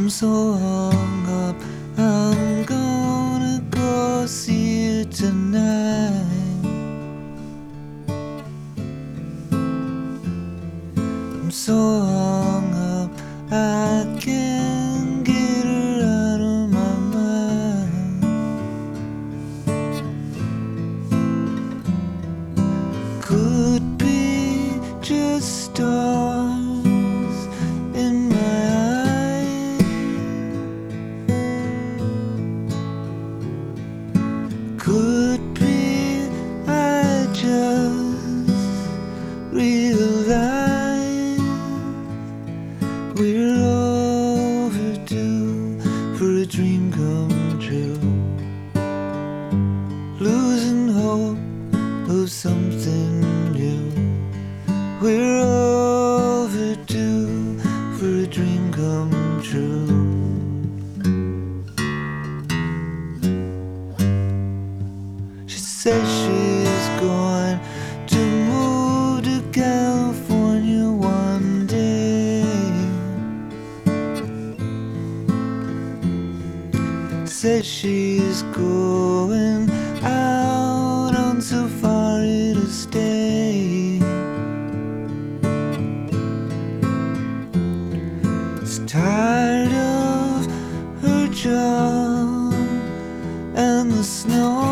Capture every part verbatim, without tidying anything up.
I'm so hung up, I'm gonna go see you tonight. I'm so hung up, I can't get her out of my mind. Could be just stars in my eyes. Could be I just realized we're overdue for a dream come true. Losing hope of something new. We're overdue for a dream come true. She says she's going to move to California one day. Says she's going out on safari to stay. Is tired of her job and the snow.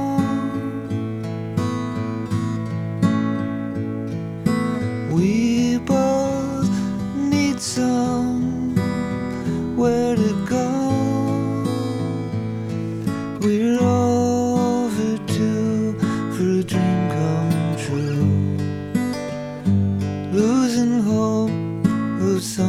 We both need somewhere to go. We're overdue for a dream come true. Losing hope of some